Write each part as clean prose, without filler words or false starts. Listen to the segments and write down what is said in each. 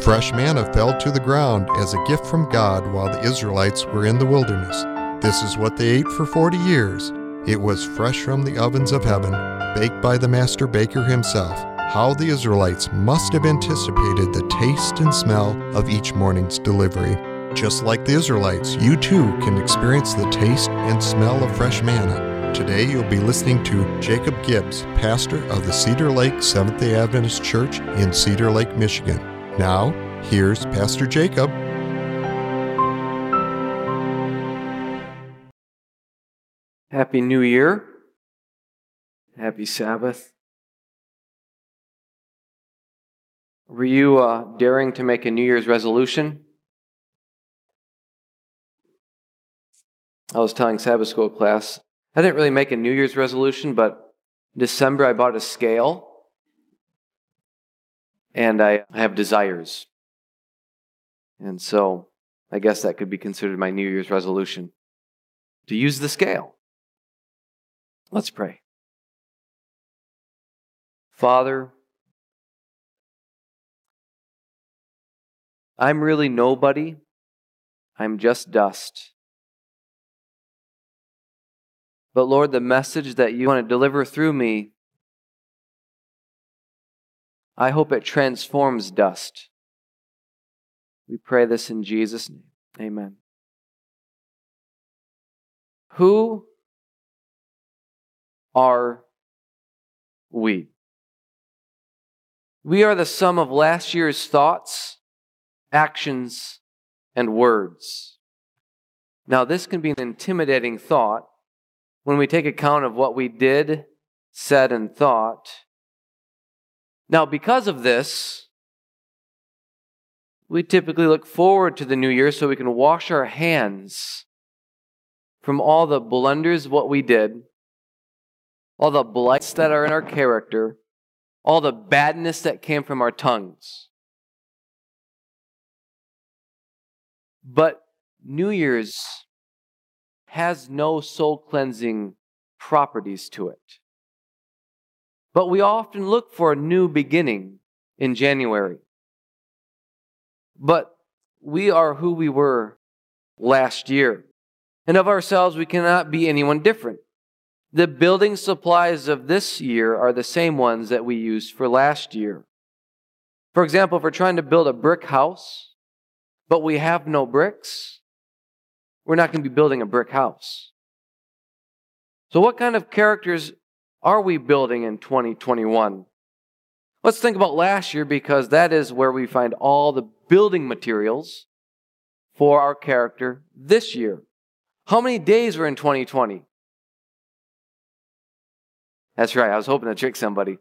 Fresh manna fell to the ground as a gift from God while the Israelites were in the wilderness. This is what they ate for 40 years. It was fresh from the ovens of heaven, baked by the master baker himself. How the Israelites must have anticipated the taste and smell of each morning's delivery. Just like the Israelites, you too can experience the taste and smell of fresh manna. Today you'll be listening to Jacob Gibbs, pastor of the Cedar Lake Seventh-day Adventist Church in Cedar Lake, Michigan. Now, here's Pastor Jacob. Happy New Year. Happy Sabbath. Were you daring to make a New Year's resolution? I was telling Sabbath school class, I didn't really make a New Year's resolution, but in December I bought a scale, and I have desires. And so I guess that could be considered my New Year's resolution, to use the scale. Let's pray. Father, I'm really nobody. I'm just dust. But Lord, the message that you want to deliver through me, I hope it transforms dust. We pray this in Jesus' name. Amen. Who are we? We are the sum of last year's thoughts, actions, and words. Now, this can be an intimidating thought when we take account of what we did, said, and thought. Now, because of this, we typically look forward to the new year so we can wash our hands from all the blunders of what we did, all the blights that are in our character, all the badness that came from our tongues. But New Year's has no soul-cleansing properties to it. But we often look for a new beginning in January. But we are who we were last year. And of ourselves, we cannot be anyone different. The building supplies of this year are the same ones that we used for last year. For example, if we're trying to build a brick house, but we have no bricks, we're not going to be building a brick house. So what kind of characters are we building in 2021? Let's think about last year, because that is where we find all the building materials for our character this year. How many days were in 2020? That's right, I was hoping to trick somebody.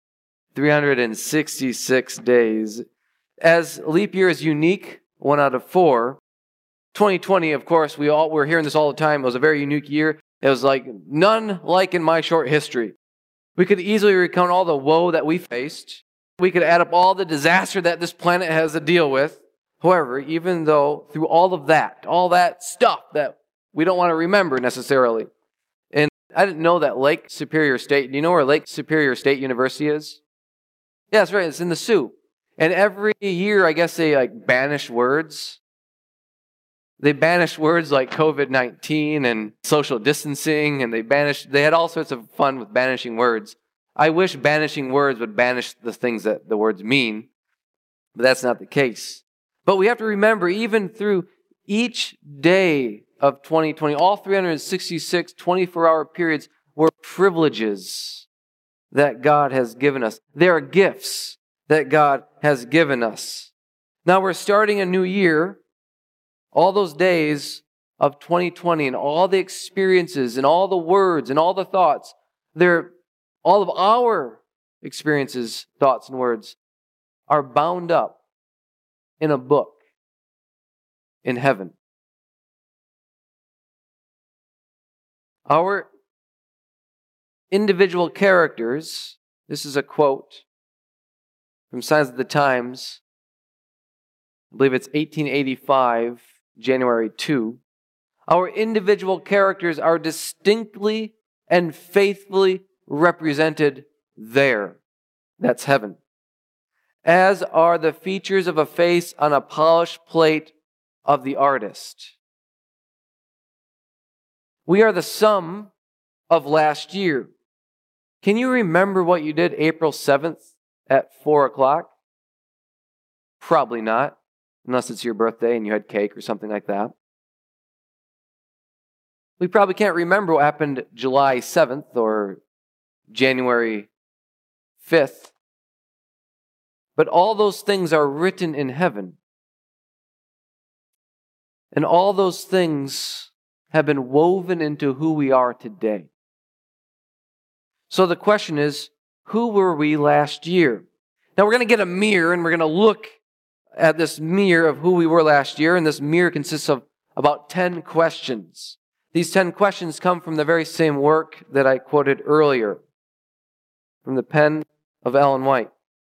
366 days. As leap year is unique, 1 out of 4, 2020, of course, we're hearing this all the time. It was a very unique year. It was like none like in my short history. We could easily recount all the woe that we faced. We could add up all the disaster that this planet has to deal with. However, even though through all that stuff that we don't want to remember necessarily. And I didn't know that Lake Superior State, do you know where Lake Superior State University is? Yeah, that's right, it's in the Sioux. And every year, I guess they banish words. They banished words like COVID-19 and social distancing, and they had all sorts of fun with banishing words. I wish banishing words would banish the things that the words mean, but that's not the case. But we have to remember, even through each day of 2020, all 366 24-hour periods were privileges that God has given us. They are gifts that God has given us. Now we're starting a new year. All those days of 2020 and all the experiences and all the words and all the thoughts, they're all of our experiences, thoughts, and words are bound up in a book in heaven. Our individual characters, this is a quote from Signs of the Times, I believe it's 1885, January 2. Our individual characters are distinctly and faithfully represented there. That's heaven. as are the features of a face on a polished plate of the artist. We are the sum of last year. Can you remember what you did April 7th at 4 o'clock? Probably not, unless it's your birthday and you had cake or something like that. We probably can't remember what happened July 7th or January 5th. But all those things are written in heaven. And all those things have been woven into who we are today. So the question is, who were we last year? Now we're going to get a mirror and we're going to look at this mirror of who we were last year. And this mirror consists of about 10 questions. These 10 questions come from the very same work that I quoted earlier, from the pen of Ellen White.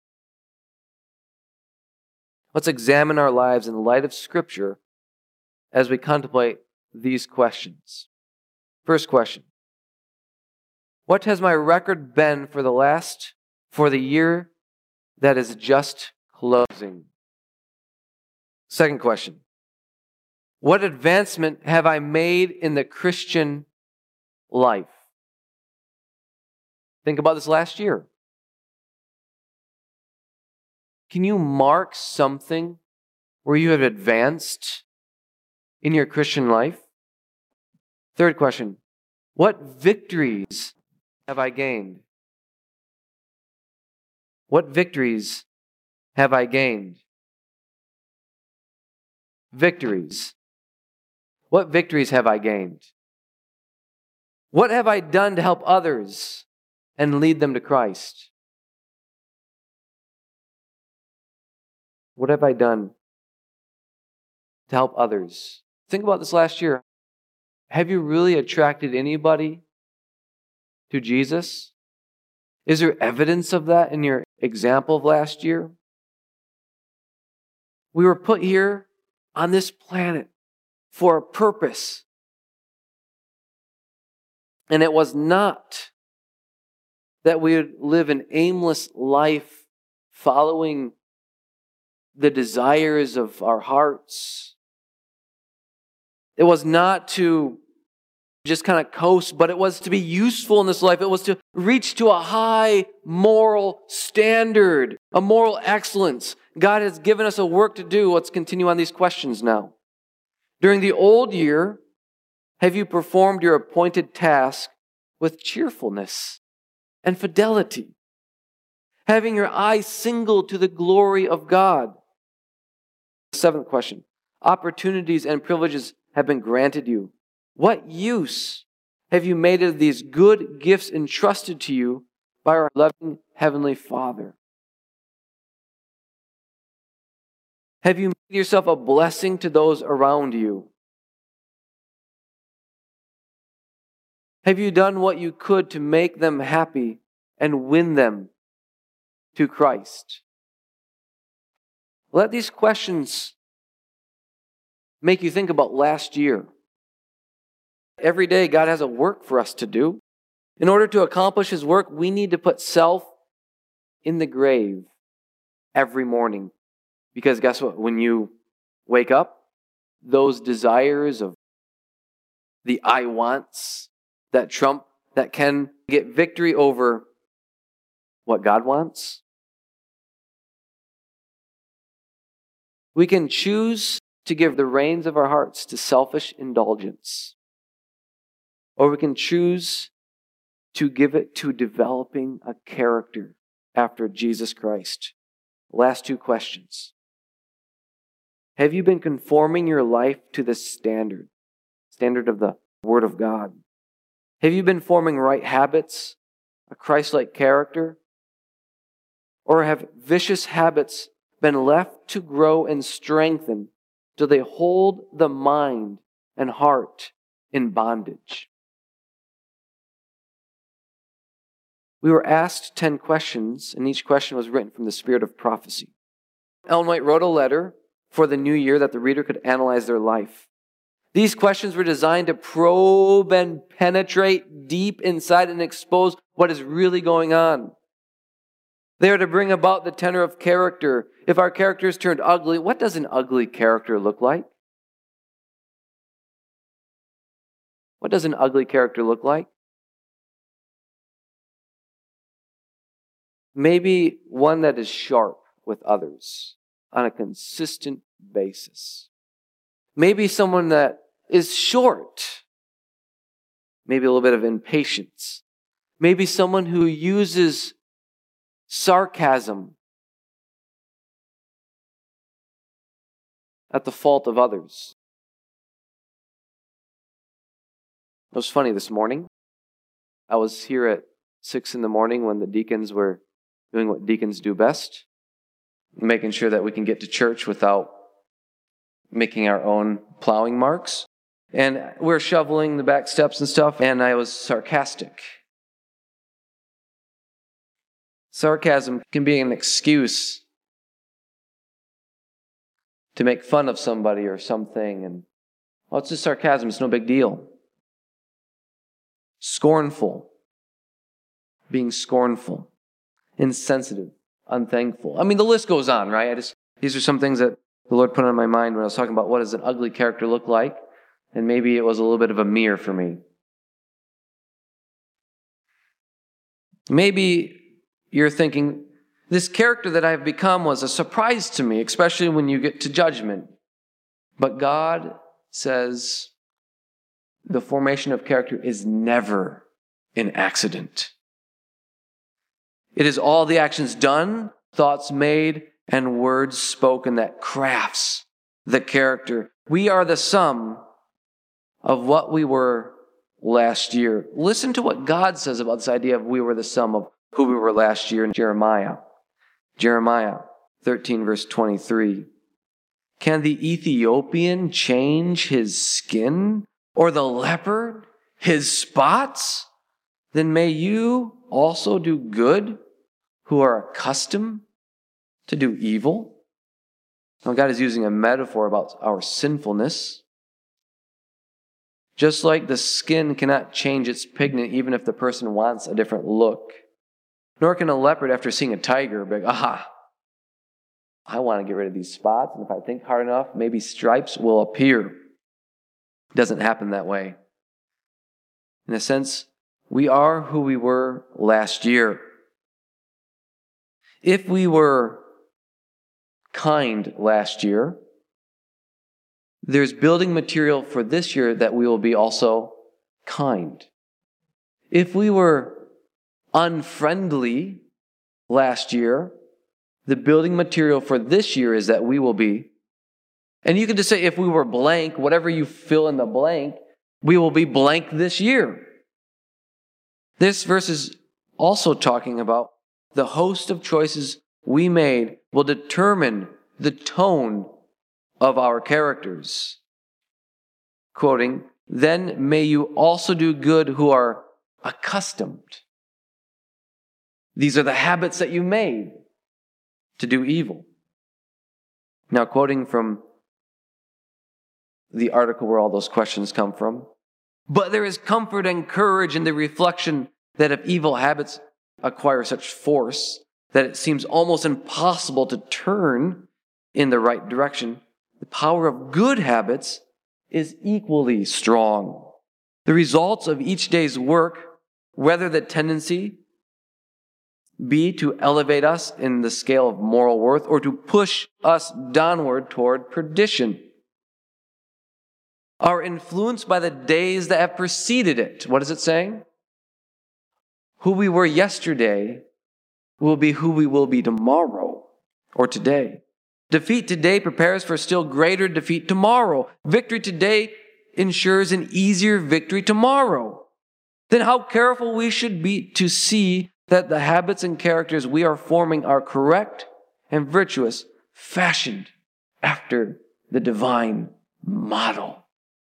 Let's examine our lives in light of Scripture as we contemplate these questions. First question: what has my record been for the year that is just closing? Second question: what advancement have I made in the Christian life? Think about this last year. Can you mark something where you have advanced in your Christian life? Third question: what victories have I gained? What victories have I gained? Victories. What victories have I gained? What have I done to help others and lead them to Christ? What have I done to help others? Think about this last year. Have you really attracted anybody to Jesus? Is there evidence of that in your example of last year? We were put here on this planet for a purpose. And it was not that we would live an aimless life following the desires of our hearts. It was not to just kind of coast, but it was to be useful in this life. It was to reach to a high moral standard, a moral excellence. God has given us a work to do. Let's continue on these questions now. During the old year, have you performed your appointed task with cheerfulness and fidelity, having your eyes single to the glory of God? Seventh question: opportunities and privileges have been granted you. What use have you made of these good gifts entrusted to you by our loving Heavenly Father? Have you made yourself a blessing to those around you? Have you done what you could to make them happy and win them to Christ? Let these questions make you think about last year. Every day, God has a work for us to do. In order to accomplish His work, we need to put self in the grave every morning. Because guess what? When you wake up, those desires of the I wants that trump, that can get victory over what God wants. We can choose to give the reins of our hearts to selfish indulgence. Or we can choose to give it to developing a character after Jesus Christ. Last two questions. Have you been conforming your life to this standard of the Word of God? Have you been forming right habits, a Christ-like character? Or have vicious habits been left to grow and strengthen till they hold the mind and heart in bondage? We were asked 10 questions, and each question was written from the spirit of prophecy. Ellen White wrote a letter for the new year that the reader could analyze their life. These questions were designed to probe and penetrate deep inside and expose what is really going on. They are to bring about the tenor of character. If our character is turned ugly, what does an ugly character look like? What does an ugly character look like? Maybe one that is sharp with others on a consistent basis. Maybe someone that is short. Maybe a little bit of impatience. Maybe someone who uses sarcasm at the fault of others. It was funny this morning. I was here at 6 in the morning when the deacons were doing what deacons do best, making sure that we can get to church without making our own plowing marks. And we're shoveling the back steps and stuff, and I was sarcastic. Sarcasm can be an excuse to make fun of somebody or something, and well, it's just sarcasm, it's no big deal. Scornful, being scornful, insensitive, unthankful. I mean, the list goes on, right? These are some things that the Lord put on my mind when I was talking about what does an ugly character look like, and maybe it was a little bit of a mirror for me. Maybe you're thinking, this character that I've become was a surprise to me, especially when you get to judgment. But God says the formation of character is never an accident. It is all the actions done, thoughts made, and words spoken that crafts the character. We are the sum of what we were last year. Listen to what God says about this idea of we were the sum of who we were last year in Jeremiah. Jeremiah 13, verse 23. Can the Ethiopian change his skin, or the leopard his spots? Then may you also do good who are accustomed to do evil. Now God is using a metaphor about our sinfulness. Just like the skin cannot change its pigment even if the person wants a different look. Nor can a leopard, after seeing a tiger, be like, aha, I want to get rid of these spots, and if I think hard enough, maybe stripes will appear. It doesn't happen that way. In a sense, we are who we were last year. If we were kind last year, there's building material for this year that we will be also kind. If we were unfriendly last year, the building material for this year is that we will be. And you can just say, if we were blank, whatever you fill in the blank, we will be blank this year. This verse is also talking about the host of choices we made will determine the tone of our characters. Quoting, then may you also do good who are accustomed. These are the habits that you made to do evil. Now, quoting from the article where all those questions come from, but there is comfort and courage in the reflection that if evil habits acquire such force that it seems almost impossible to turn in the right direction, the power of good habits is equally strong. The results of each day's work, whether the tendency be to elevate us in the scale of moral worth or to push us downward toward perdition, are influenced by the days that have preceded it. What is it saying? Who we were yesterday will be who we will be tomorrow or today. Defeat today prepares for still greater defeat tomorrow. Victory today ensures an easier victory tomorrow. Then how careful we should be to see that the habits and characters we are forming are correct and virtuous, fashioned after the divine model.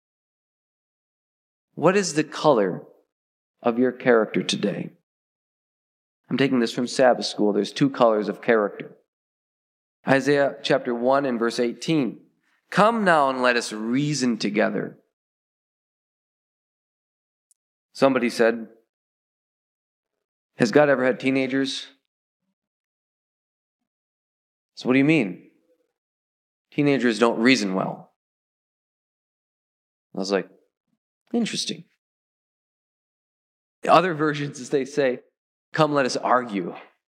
What is the color of your character today? I'm taking this from Sabbath school. There's 2 colors of character. Isaiah chapter 1 and verse 18. Come now and let us reason together. Somebody said, has God ever had teenagers? So what do you mean? Teenagers don't reason well. I was like, interesting. The other versions, they say, come let us argue.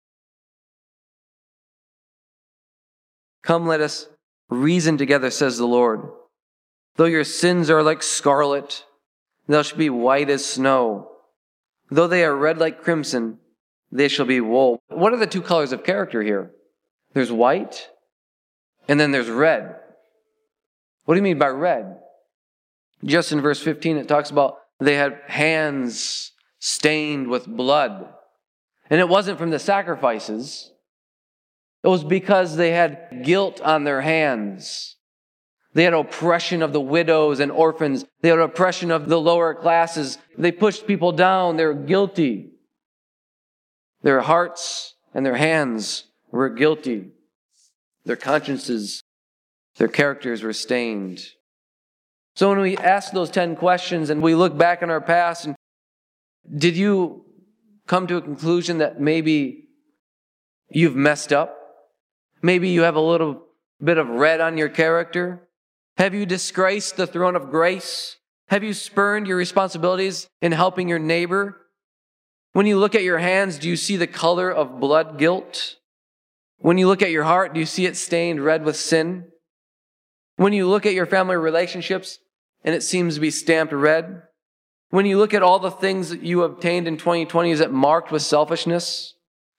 Come let us reason together, says the Lord. Though your sins are like scarlet, they shall be white as snow. Though they are red like crimson, they shall be wool. What are the two colors of character here? There's white, and then there's red. What do you mean by red? Just in verse 15, it talks about they had hands stained with blood. And it wasn't from the sacrifices. It was because they had guilt on their hands. They had oppression of the widows and orphans. They had oppression of the lower classes. They pushed people down. They were guilty. Their hearts and their hands were guilty. Their consciences, their characters were stained. So when we ask those 10 questions and we look back in our past, and did you come to a conclusion that maybe you've messed up? Maybe you have a little bit of red on your character? Have you disgraced the throne of grace? Have you spurned your responsibilities in helping your neighbor? When you look at your hands, do you see the color of blood guilt? When you look at your heart, do you see it stained red with sin? When you look at your family relationships and it seems to be stamped red? When you look at all the things that you obtained in 2020, is it marked with selfishness?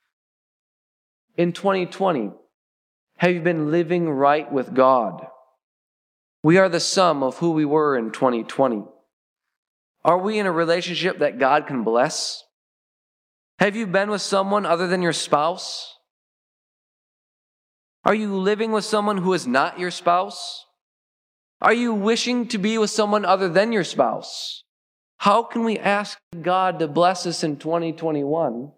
In 2020, have you been living right with God? We are the sum of who we were in 2020. Are we in a relationship that God can bless? Have you been with someone other than your spouse? Are you living with someone who is not your spouse? Are you wishing to be with someone other than your spouse? How can we ask God to bless us in 2021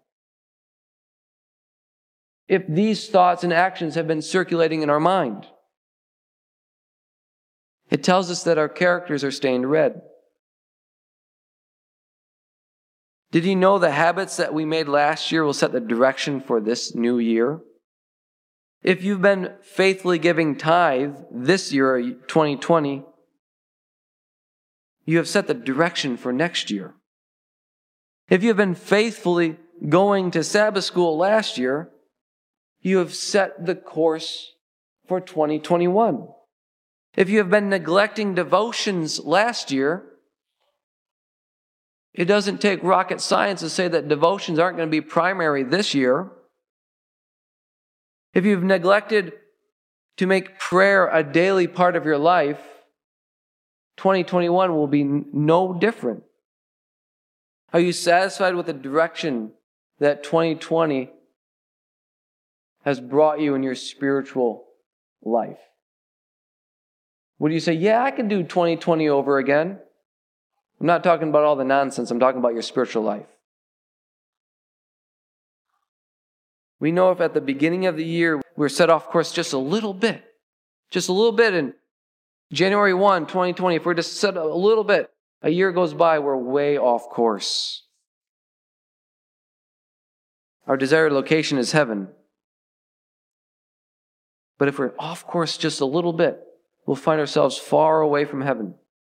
if these thoughts and actions have been circulating in our mind? It tells us that our characters are stained red. Did you know the habits that we made last year will set the direction for this new year? If you've been faithfully giving tithe this year, 2020, you have set the direction for next year. If you have been faithfully going to Sabbath school last year, you have set the course for 2021. If you have been neglecting devotions last year, it doesn't take rocket science to say that devotions aren't going to be primary this year. If you've neglected to make prayer a daily part of your life, 2021 will be no different. Are you satisfied with the direction that 2020 has brought you in your spiritual life? Would you say, yeah, I can do 2020 over again? I'm not talking about all the nonsense. I'm talking about your spiritual life. We know if at the beginning of the year we're set off course just a little bit in January 1, 2020, if we're just set a little bit, a year goes by, we're way off course. Our desired location is heaven. But if we're off course just a little bit, we'll find ourselves far away from heaven.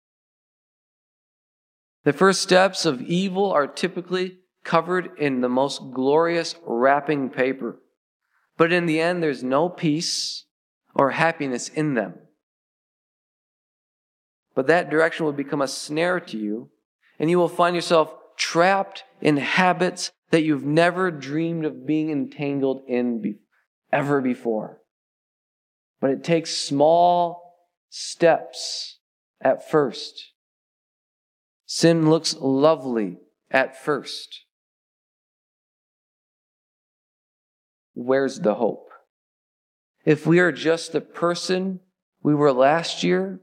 The first steps of evil are typically covered in the most glorious wrapping paper. But in the end, there's no peace or happiness in them. But that direction will become a snare to you, and you will find yourself trapped in habits that you've never dreamed of being entangled in ever before. But it takes small steps at first. Sin looks lovely at first. Where's the hope? If we are just the person we were last year,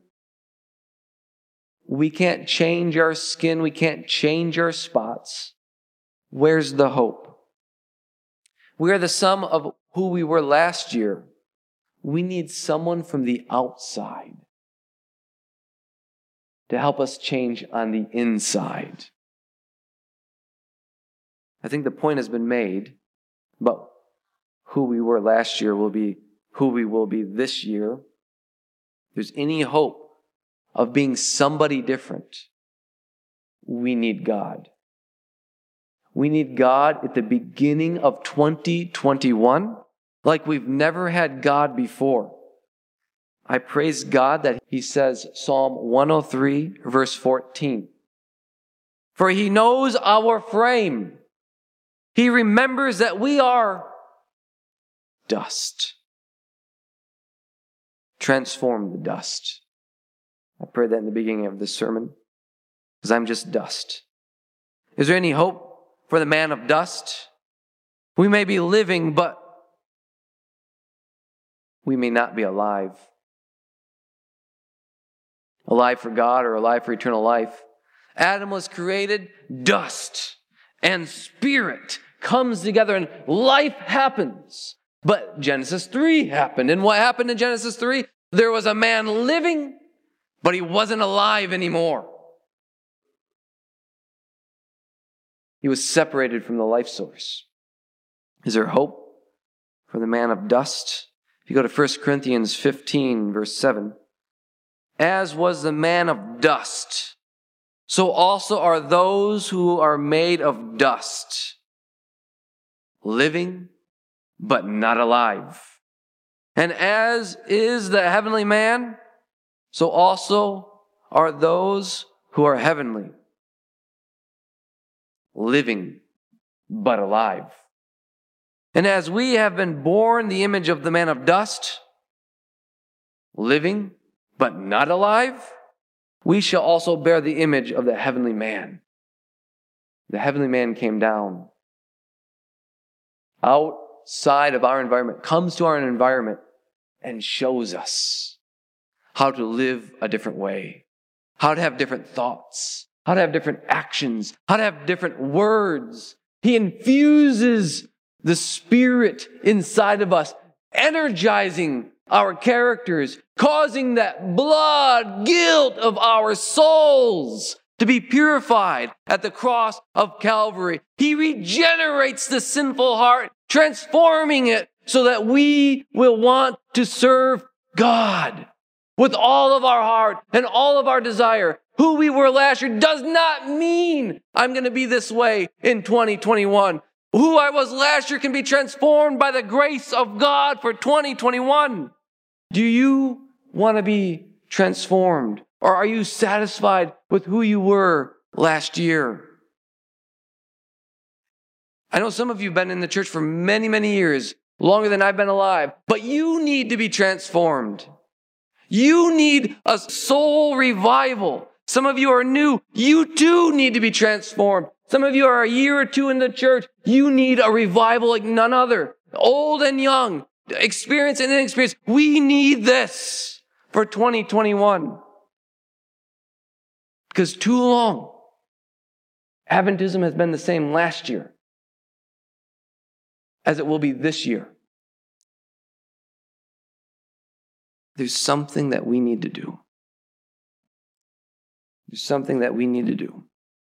we can't change our skin, we can't change our spots. Where's the hope? We are the sum of who we were last year. We need someone from the outside to help us change on the inside. I think the point has been made, but who we were last year will be who we will be this year, if there's any hope of being somebody different, we need God. We need God at the beginning of 2021 like we've never had God before. I praise God that He says, Psalm 103, verse 14, "For He knows our frame. He remembers that we are dust." Transform the dust. I prayed that in the beginning of this sermon, because I'm just dust. Is there any hope for the man of dust? We may be living, but we may not be alive. Alive for God or alive for eternal life. Adam was created dust, and spirit comes together and life happens. But Genesis 3 happened. And what happened in Genesis 3? There was a man living, but he wasn't alive anymore. He was separated from the life source. Is there hope for the man of dust? If you go to 1 Corinthians 15, verse 7, "As was the man of dust, so also are those who are made of dust, living but not alive. And as is the heavenly man, so also are those who are heavenly, living but alive. And as we have been born the image of the man of dust, living but not alive, we shall also bear the image of the heavenly man." The heavenly man came down outside of our environment, comes to our environment, and shows us how to live a different way, how to have different thoughts, how to have different actions, how to have different words. He infuses the Spirit inside of us, energizing our characters, causing that blood guilt of our souls to be purified at the cross of Calvary. He regenerates the sinful heart, transforming it so that we will want to serve God with all of our heart and all of our desire. Who we were last year does not mean I'm going to be this way in 2021. Who I was last year can be transformed by the grace of God for 2021. Do you want to be transformed? Or are you satisfied with who you were last year? I know some of you have been in the church for many, many years, longer than I've been alive, but you need to be transformed. You need a soul revival. Some of you are new. You too need to be transformed. Some of you are a year or two in the church. You need a revival like none other. Old and young, experienced and inexperienced. We need this for 2021. Because too long, Adventism has been the same last year as it will be this year. There's something that we need to do. There's something that we need to do.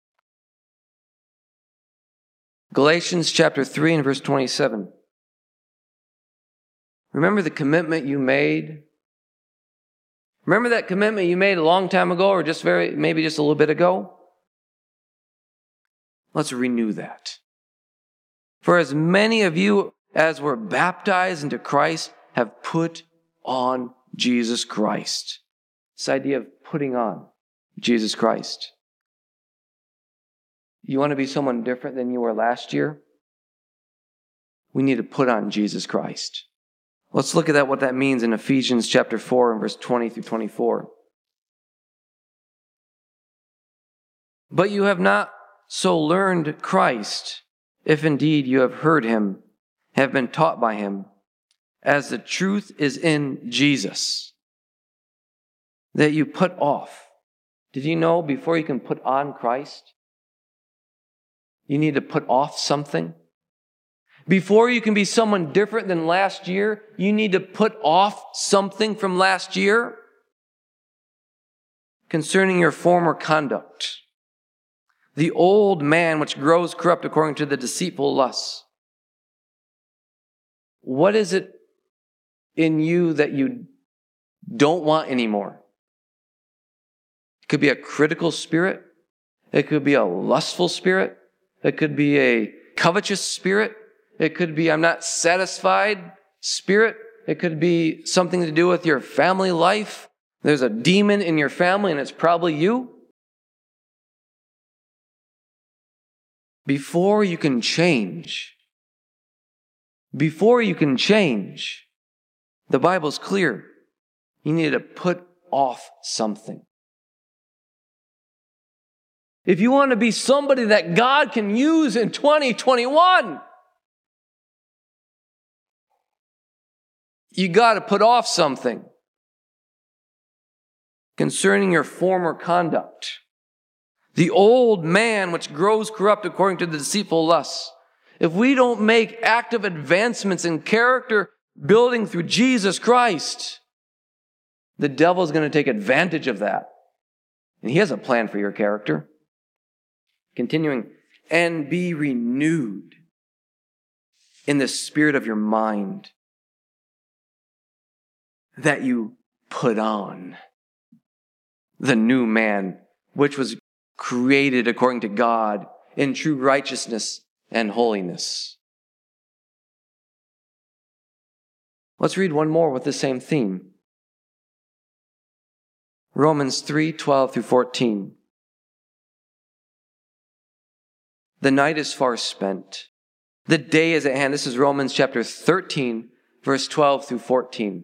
Galatians chapter 3 and verse 27. Remember the commitment you made? Remember that commitment you made a long time ago or maybe just a little bit ago? Let's renew that. For as many of you as were baptized into Christ have put on Jesus Christ. This idea of putting on Jesus Christ. You want to be someone different than you were last year? We need to put on Jesus Christ. Let's look at what that means in Ephesians chapter 4 and verse 20 through 24. But you have not so learned Christ, if indeed you have heard him, have been taught by him, as the truth is in Jesus, that you put off. Did you know before you can put on Christ, you need to put off something? Before you can be someone different than last year, you need to put off something from last year concerning your former conduct. The old man which grows corrupt according to the deceitful lusts. What is it in you that you don't want anymore. It could be a critical spirit. It could be a lustful spirit. It could be a covetous spirit. It could be I'm not satisfied spirit. It could be something to do with your family life. There's a demon in your family and it's probably you. Before you can change, the Bible's clear. You need to put off something. If you want to be somebody that God can use in 2021, you got to put off something concerning your former conduct. The old man which grows corrupt according to the deceitful lusts. If we don't make active advancements in character building through Jesus Christ, the devil is going to take advantage of that. And he has a plan for your character. Continuing, and be renewed in the spirit of your mind, that you put on the new man, which was created according to God in true righteousness and holiness. Let's read one more with the same theme. Romans 3:12 through 14. The night is far spent. The day is at hand. This is Romans chapter 13, verse 12 through 14.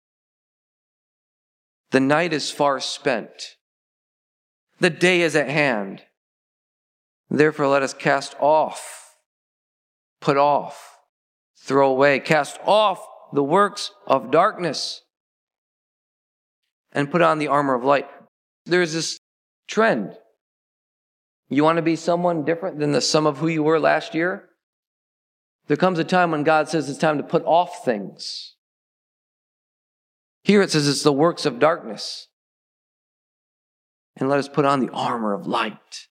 The night is far spent. The day is at hand. Therefore, let us cast off, put off, throw away, cast off the works of darkness and put on the armor of light. There's this trend. You want to be someone different than the sum of who you were last year? There comes a time when God says it's time to put off things. Here it says it's the works of darkness. And let us put on the armor of light.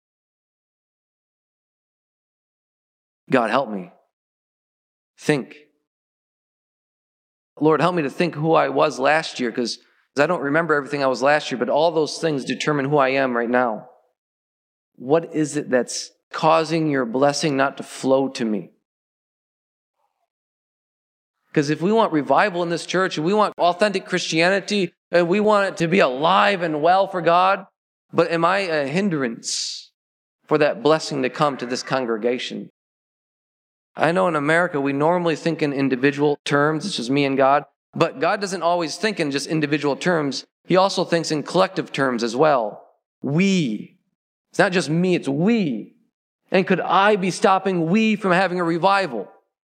God, help me. Think. Lord, help me to think who I was last year, because I don't remember everything I was last year, but all those things determine who I am right now. What is it that's causing your blessing not to flow to me? Because if we want revival in this church, and we want authentic Christianity, and we want it to be alive and well for God, but am I a hindrance for that blessing to come to this congregation? I know in America we normally think in individual terms, it's just me and God, but God doesn't always think in just individual terms. He also thinks in collective terms as well. We. It's not just me, it's we. And could I be stopping we from having a revival?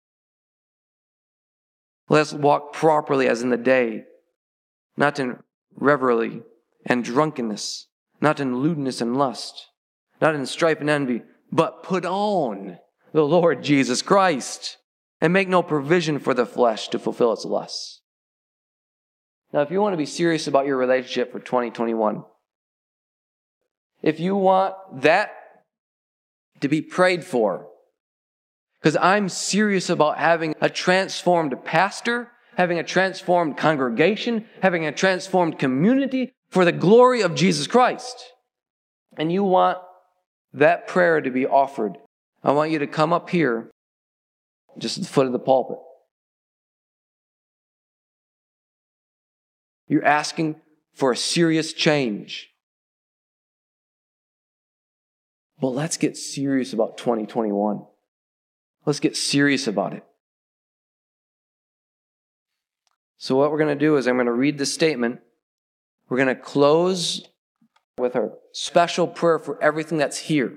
Let's walk properly as in the day, not in revelry and drunkenness, not in lewdness and lust, not in strife and envy, but put on the Lord Jesus Christ and make no provision for the flesh to fulfill its lusts. Now, if you want to be serious about your relationship for 2021, if you want that to be prayed for, because I'm serious about having a transformed pastor, having a transformed congregation, having a transformed community for the glory of Jesus Christ. And you want that prayer to be offered. I want you to come up here, just at the foot of the pulpit. You're asking for a serious change. Well, let's get serious about 2021. Let's get serious about it. So what we're going to do is I'm going to read this statement. We're going to close with our special prayer for everything that's here.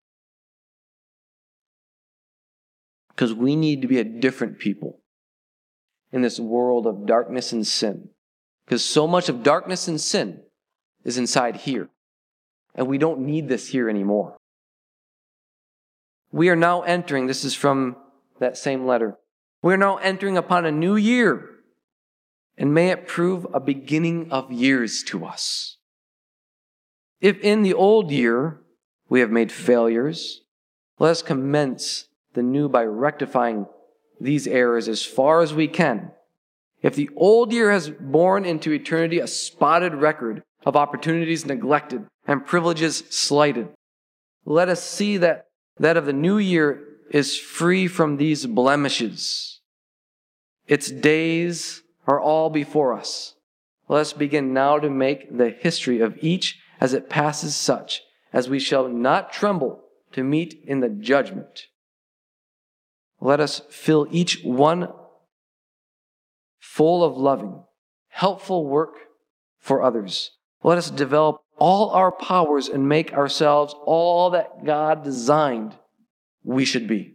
Because we need to be a different people in this world of darkness and sin. Because so much of darkness and sin is inside here. And we don't need this here anymore. We are now entering, this is from that same letter, we are now entering upon a new year, and may it prove a beginning of years to us. If in the old year we have made failures, let us commence the new by rectifying these errors as far as we can If the old year has borne into eternity a spotted record of opportunities neglected and privileges slighted, let us see that of the new year is free from these blemishes. Its days are all before us. Let us begin now to make the history of each as it passes such as we shall not tremble to meet in the judgment. Let us fill each one full of loving, helpful work for others. Let us develop all our powers and make ourselves all that God designed we should be.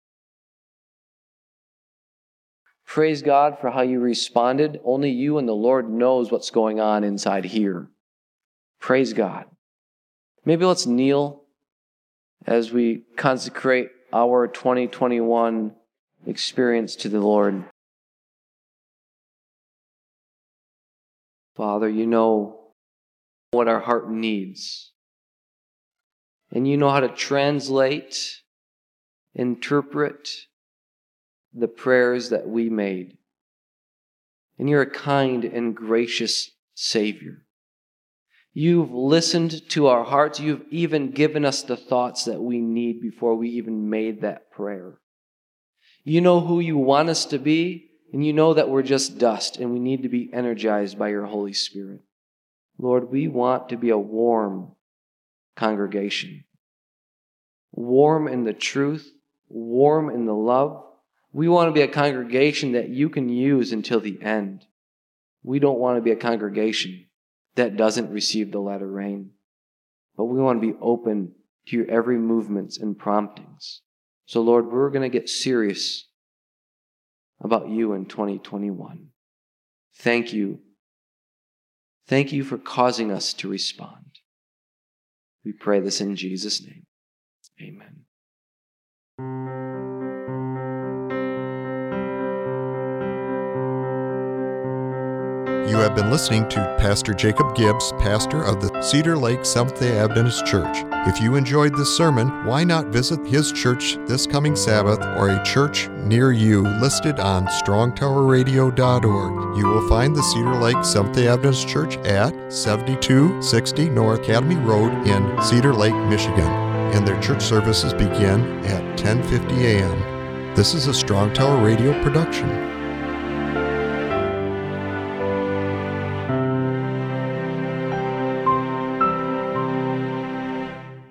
Praise God for how you responded. Only you and the Lord knows what's going on inside here. Praise God. Maybe let's kneel as we consecrate our 2021 experience to the Lord. Father, you know what our heart needs. And you know how to translate, interpret the prayers that we made. And you're a kind and gracious Savior. You've listened to our hearts. You've even given us the thoughts that we need before we even made that prayer. You know who you want us to be, and you know that we're just dust, and we need to be energized by your Holy Spirit. Lord, we want to be a warm congregation. Warm in the truth, warm in the love. We want to be a congregation that you can use until the end. We don't want to be a congregation that doesn't receive the latter rain. But we want to be open to your every movements and promptings. So Lord, we're going to get serious about you in 2021. Thank you. Thank you for causing us to respond. We pray this in Jesus' name. Amen. You have been listening to Pastor Jacob Gibbs, pastor of the Cedar Lake Seventh-day Adventist Church. If you enjoyed this sermon, why not visit his church this coming Sabbath or a church near you listed on strongtowerradio.org. You will find the Cedar Lake Seventh-day Adventist Church at 7260 North Academy Road in Cedar Lake, Michigan, and their church services begin at 10:50 a.m. This is a Strong Tower Radio production.